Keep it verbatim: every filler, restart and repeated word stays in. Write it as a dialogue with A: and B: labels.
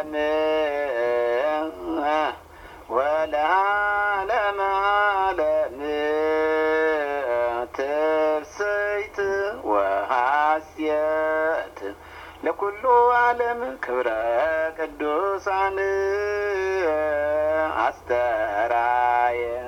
A: ዓለም ወለዓለመ ዓለም ትፍስሕት ወሐሴት ለኩሉ ዓለም ክብረ ቅዱሳን አስተርአየ